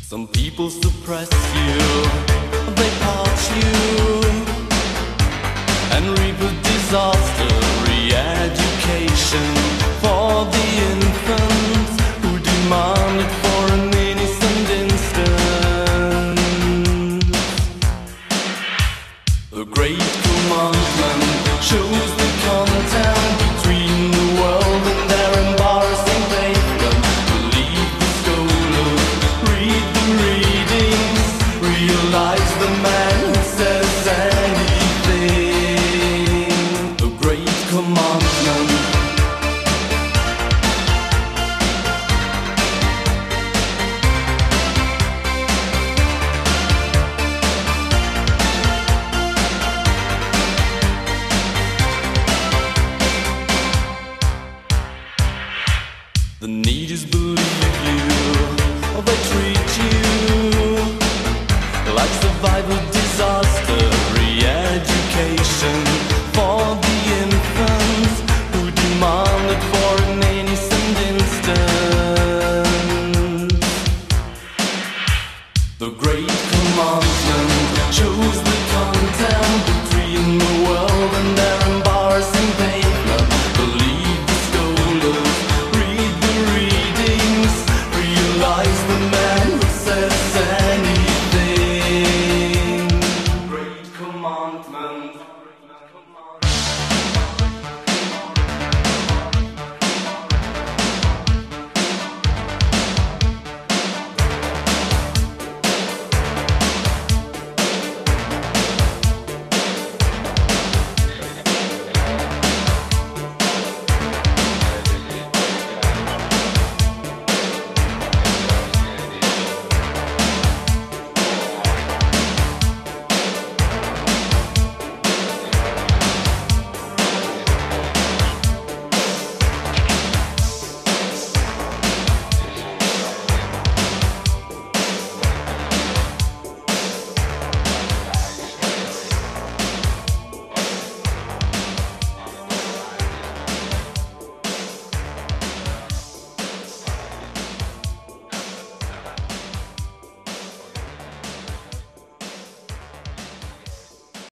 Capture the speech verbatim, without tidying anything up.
Some people suppress you, they part you, and reap a disaster. Re-education for the infants who demand it for an innocent instant. The great commandment shows the content between the world and their embarrassing pavement. Believe the scholars, read the readings, realize the man who says anything. The great commandment. The need is believe you, they treat you like survival.